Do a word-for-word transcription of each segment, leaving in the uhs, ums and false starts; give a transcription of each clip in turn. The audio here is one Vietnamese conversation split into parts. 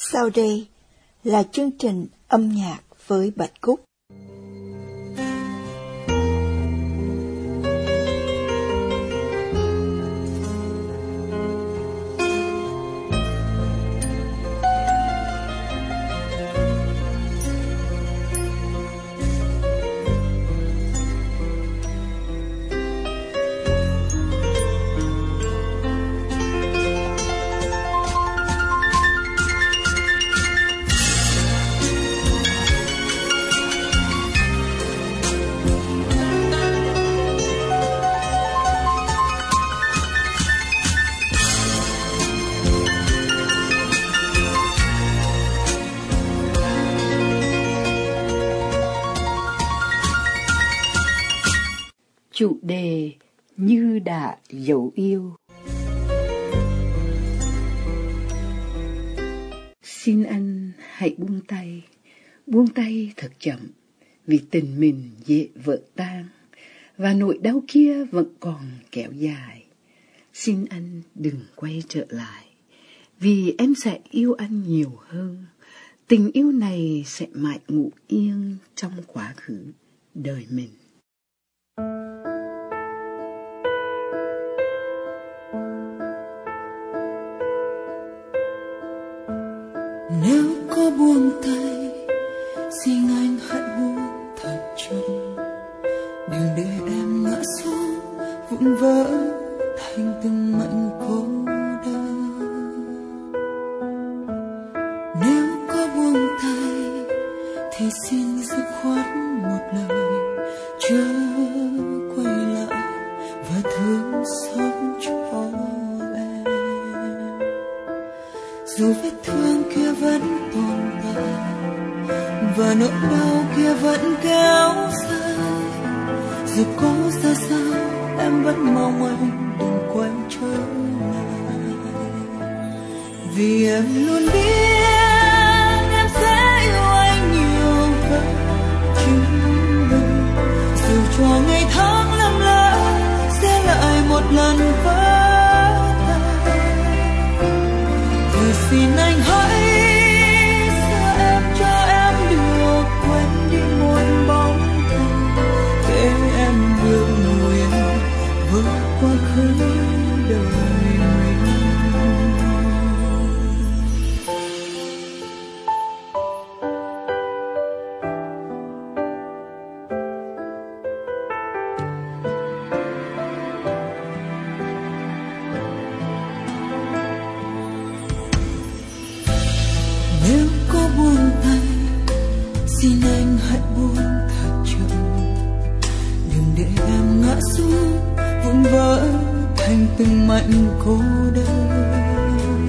Sau đây là chương trình âm nhạc với Bạch Cúc. Chủ đề như đã dấu yêu. Xin anh hãy buông tay, buông tay thật chậm, vì tình mình dễ vỡ tan, và nỗi đau kia vẫn còn kéo dài. Xin anh đừng quay trở lại, vì em sẽ yêu anh nhiều hơn. Tình yêu này sẽ mãi ngủ yên trong quá khứ đời mình. Nếu có buông tay, xin anh hãy buông thật chậm, đừng để em ngã xuống vụn vỡ thành từng mảnh cô đơn. Nếu có buông tay thì xin dứt khoát một lời, chớ quay lại và thương xót cho em. Dù vết thương kia vẫn tồn tại và nỗi đau kia vẫn kéo dài, dù có ra sao em vẫn mong anh đừng quay trở lại, vì em luôn biết em sẽ yêu anh nhiều hơn chính mình. Dù cho ngày tháng lầm lỡ sẽ lại một lần vỡ tan, thì xin anh hãy xa em cho em được quên đi một bóng hình, để em được ngồi yên vượt qua khứ đời mình. Nếu có buông tay, xin anh hãy buông thật chậm, đừng để em ngã xuống vụn vỡ thành từng mảnh cô đơn.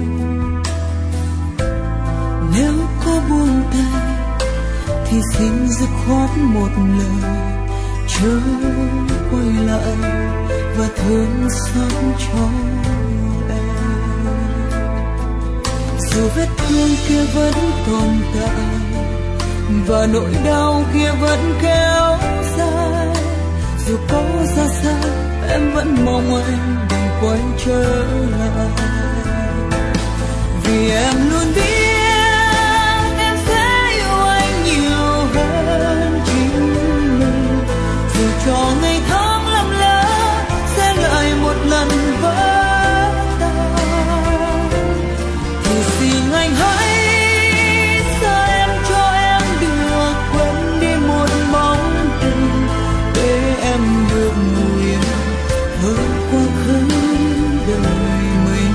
Nếu có buông tay thì xin dứt khoát một lời, chớ quay lại và thương xót cho em. Dù vết thương kia vẫn tồn tại và nỗi đau kia vẫn kéo dài, dù có ra sao em vẫn mong anh đừng quay trở lại, vì em luôn biết em sẽ yêu anh nhiều hơn chính mình. Dù cho ngày tháng lầm lỡ sẽ lại một lần vỡ tan, thì xin anh hãy xa em cho em được quên đi một bóng hình, để em được ngồi yên vượt qua khứ đời mình.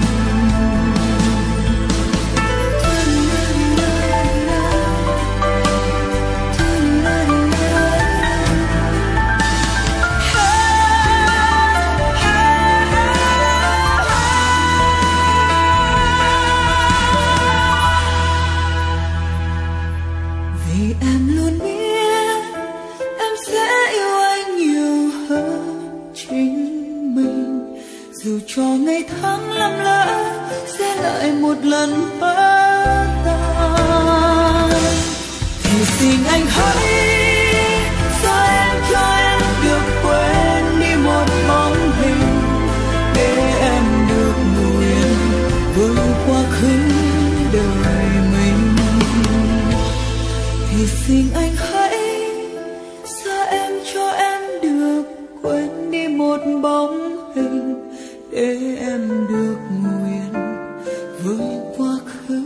Vì em luôn biết em sẽ yêu anh nhiều hơn chính mình. Dù cho ngày tháng lầm lỡ sẽ lại một lần vỡ tan, thì xin anh hãy cho em cho em được quên đi một bóng hình, để em được ngồi yên vượt qua khứ đời mình. xin anh hãy xa em cho em được quên đi một bóng hình, để em được nguyện với quá khứ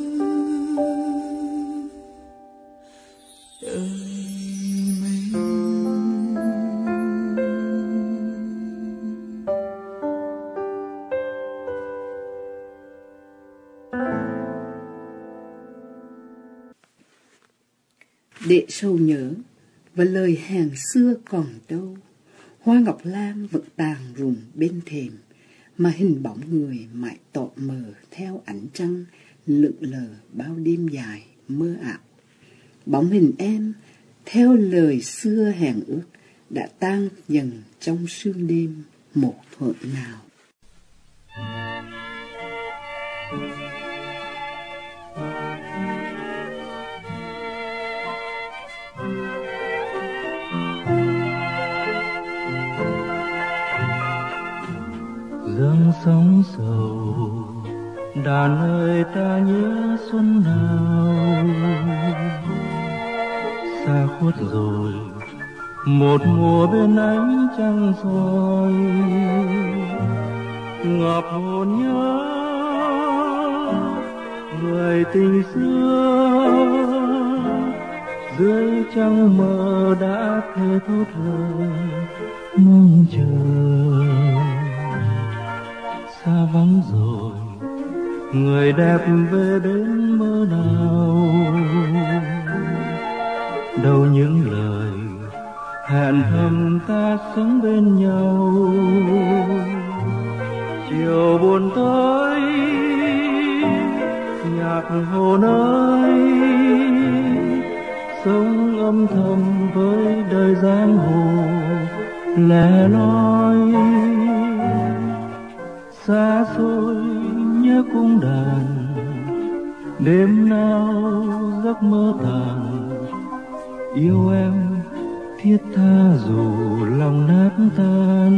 đời mình. Để sầu nhớ và lời hẹn xưa còn đâu, hoa ngọc lam vẫn tàn rụng bên thềm, mà hình bóng người mãi tỏ mờ theo ánh trăng lững lờ bao đêm dài mơ ảo. Bóng hình em theo lời xưa hẹn ước đã tan dần trong sương đêm một thuở nào. Dâng sóng sầu đàn ơi ta nhớ xuân nào, xa khuất rồi một mùa bên ánh trăng soi, ngập hồn nhớ người tình xưa, dưới trăng mờ đã thề thốt lời mong chờ. Xa vắng rồi người đẹp về bên mơ nào, đâu những lời hẹn thầm ta sống bên nhau. Chiều buồn tối nhạc hồn ơi, sống âm thầm với đời giang hồ lẻ loi. Xa xôi nhớ cung đàn, đêm nào giấc mơ tàn, yêu em thiết tha dù lòng nát tan.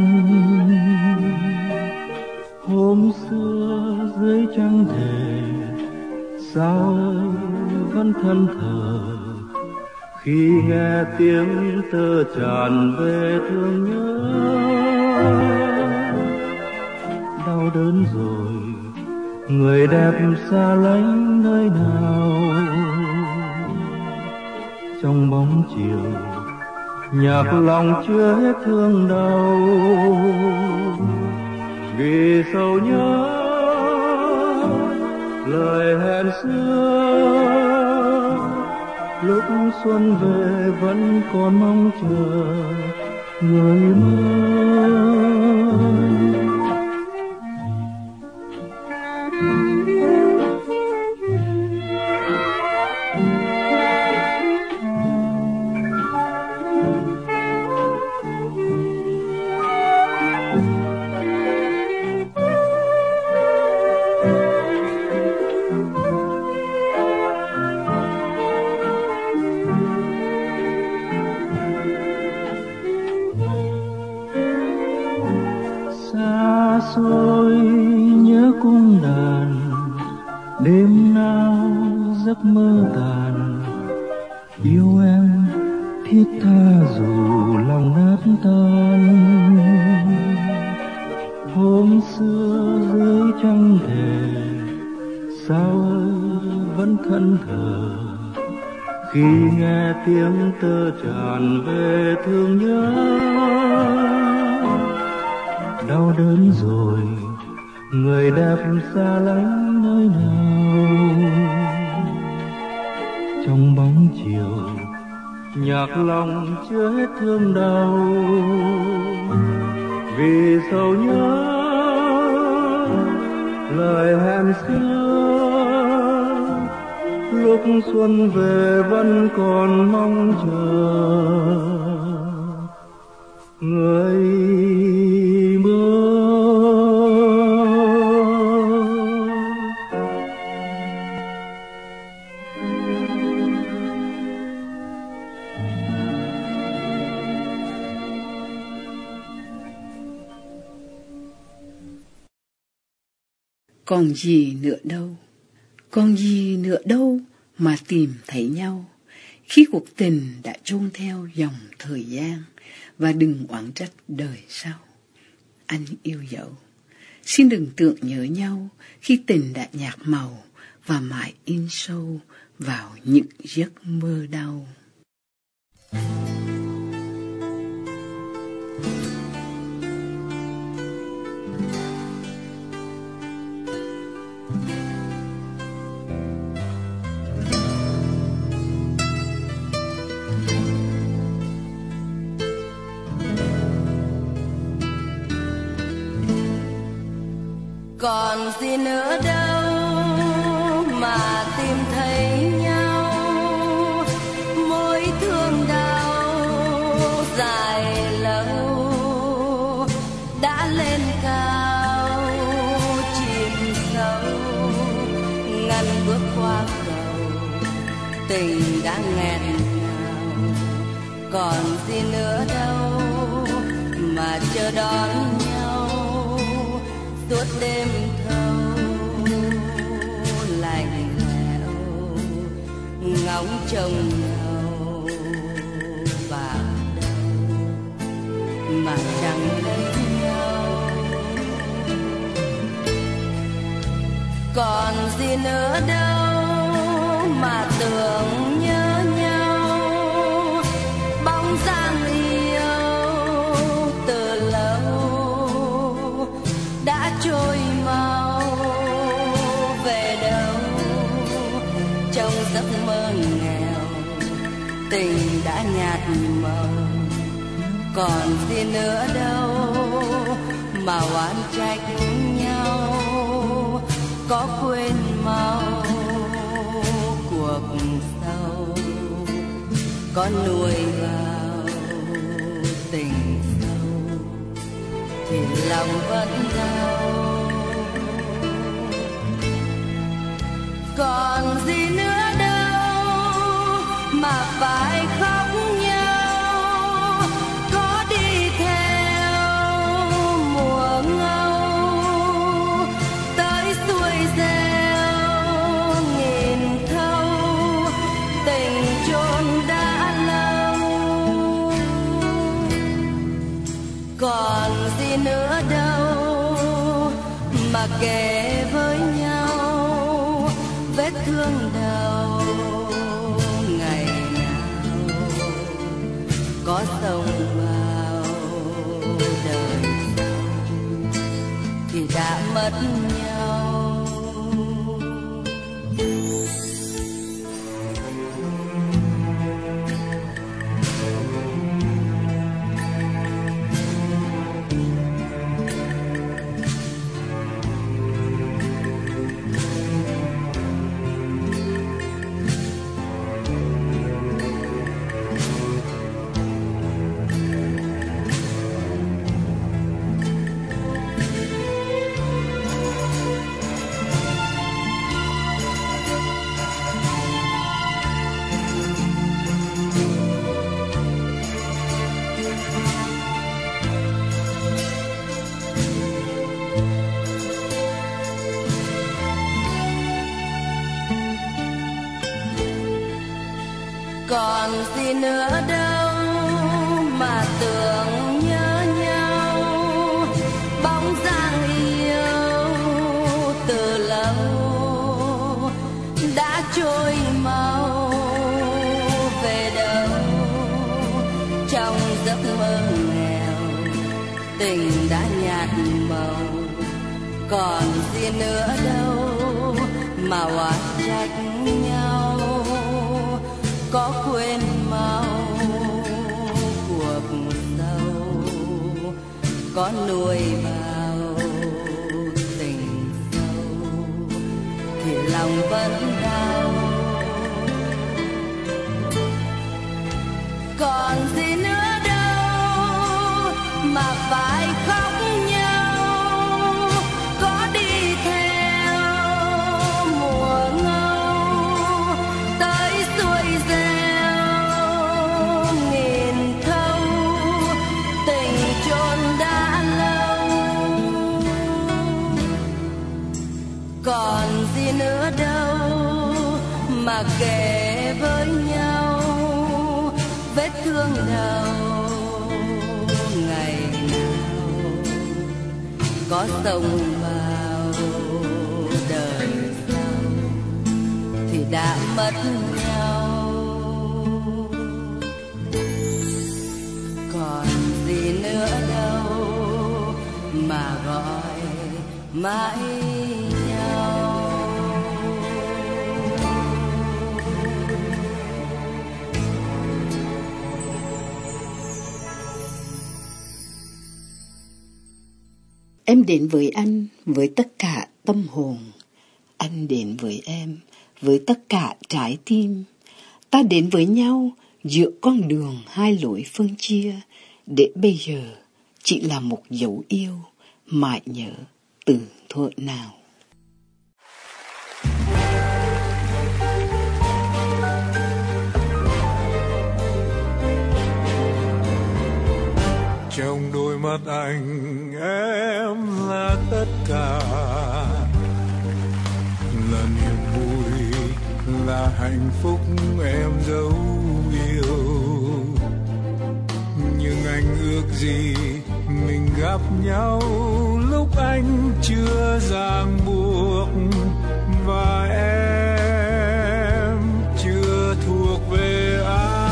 Hôm xưa dưới trăng thề sao vẫn thân thờ, khi nghe tiếng tơ tràn về thương nhớ. Đau đớn rồi người đẹp xa lánh nơi nào, trong bóng chiều nhạc lòng chưa hết thương đau. Vì sầu nhớ lời hẹn xưa, lúc xuân về vẫn còn mong chờ người mơ. Xa xôi nhớ cung đàn, đêm nào giấc mơ tàn, yêu em thiết tha dù lòng nát tan. Hôm xưa dưới trăng thề sao ơi vẫn thẫn thờ, khi nghe tiếng tơ tràn về thương nhớ. Đau đớn rồi người đẹp xa lánh nơi nào, trong bóng chiều nhạc lòng chưa hết thương đau. Vì sầu nhớ lời hẹn xưa, lúc xuân về vẫn còn mong chờ người mơ. Còn gì nữa đâu, còn gì nữa đâu mà tìm thấy nhau. khi cuộc tình đã chôn theo dòng thời gian, và đừng oán trách đời sau. Anh yêu dấu, xin đừng tưởng nhớ nhau khi tình đã nhạt màu và mãi in sâu vào những giấc mơ đau. Còn gì nữa đâu mà tìm thấy nhau, mối thương đau dài lâu đã lên cao chìm sâu, ngăn bước qua cầu tình đã nghẹn ngào. Còn gì nữa đâu mà chờ đón nhau suốt đêm thâu lạnh lẽo, ngóng trông nhau vào đâu mà chẳng thấy nhau. Còn gì nữa đâu mà tưởng nhớ nhau, bóng dáng yêu từ lâu đã trôi mau về đâu. Trong giấc mơ nghèo tình đã nhạt màu, còn gì nữa đâu mà oán trách nhau. Có quên mau cuộc sâu, có nuôi vào tình sâu thì lòng vẫn đau. Còn gì nữa đâu mà phải khóc nhau, có đi theo mùa ngâu tới xuôi reo nghìn thâu, tình chôn đã lâu. Còn gì nữa đâu mà kể với nhau vết thương đau ngày nào, có sông vào đời sau thì đã mất nhau. Còn gì nữa đâu mà tưởng nhớ nhau, bóng dáng yêu từ lâu đã trôi mau về đâu. Trong giấc mơ nghèo tình đã nhạt màu, còn gì nữa đâu mà oán trách nhau. Có quên mau cuộc sâu, có nuôi vào tình sâu thì lòng vẫn đau. Còn gì nữa đâu mà phải khóc nhau, có đi theo mùa ngâu tới xuôi reo nghìn thâu, tình chôn đã lâu. Còn gì nữa đâu mà kể với nhau thương đâu. Ngày nào có sông vào đời sau thì đã mất nhau. Còn gì nữa đâu mà gọi mãi nhau. Em đến với anh với tất cả tâm hồn, anh đến với em với tất cả trái tim. Ta đến với nhau giữa con đường hai lối phân chia, để bây giờ chỉ là một dấu yêu mãi nhớ từ thuở nào. Trong đôi mắt anh em là tất cả, là niềm vui, là hạnh phúc em dấu yêu. Nhưng anh ước gì mình gặp nhau lúc anh chưa ràng buộc, và em chưa thuộc về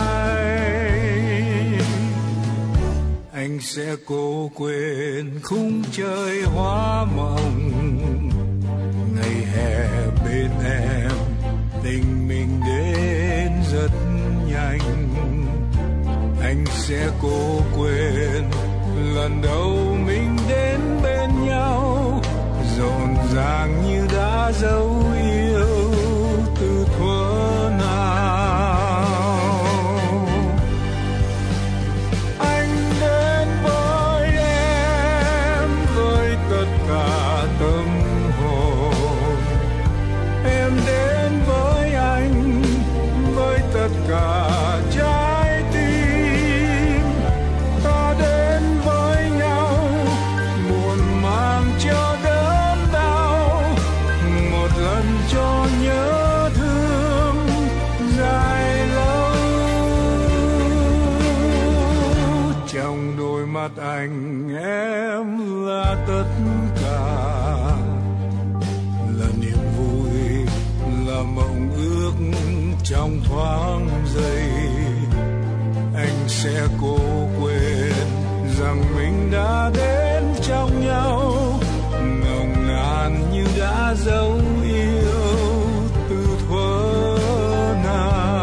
ai. Anh sẽ cố quên khung trời hoa mộng, ngày hè bên em tình mình đến rất nhanh. Anh sẽ cố quên lần đầu mình đến bên nhau, rộn ràng như đã dấu yêu từ thuở nào. Anh đến với em với tất cả tâm hồn, em đến với anh với tất cả trái tim. Ta đến với nhau muộn màng cho đớn đau, một lần cho nhớ thương dài lâu. Trong đôi mắt anh em là tất cả, là niềm vui, là mộng ước trong thoáng giây. Anh sẽ cố quên rằng mình đã đến trong nhau, nồng nàn như đã dấu yêu từ thuở nào.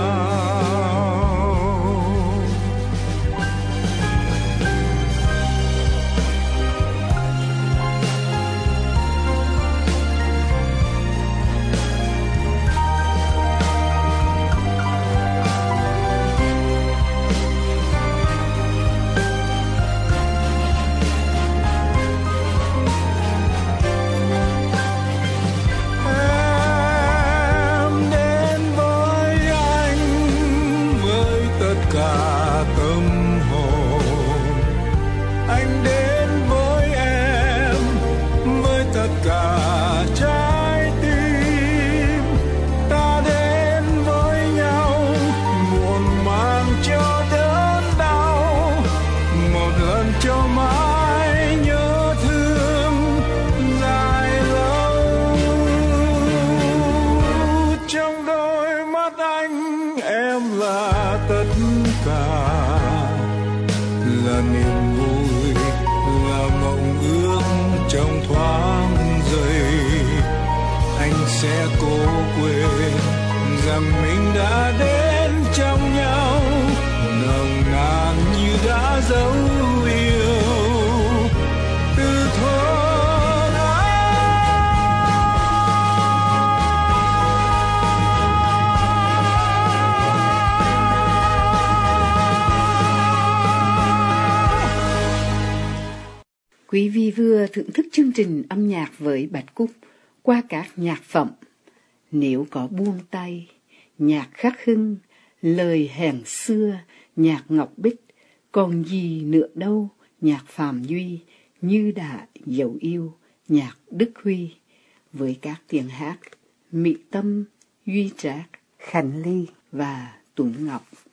Là niềm vui, là mộng ước trong thoáng giây. Anh sẽ cố quên rằng mình đã đến trong nhau, nồng nàn như đã dấu yêu từ thuở. Quý vị vừa thưởng thức chương trình âm nhạc với Bạch Cúc qua các nhạc phẩm Nếu Có Buông Tay, nhạc Khắc Hưng, Lời Hẹn Xưa, nhạc Ngọc Bích, Còn Gì Nữa Đâu, nhạc Phạm Duy, Như Đã Dấu Yêu, nhạc Đức Huy, với các tiếng hát Mỹ Tâm, Duy Trác, Khánh Ly và Tuấn Ngọc.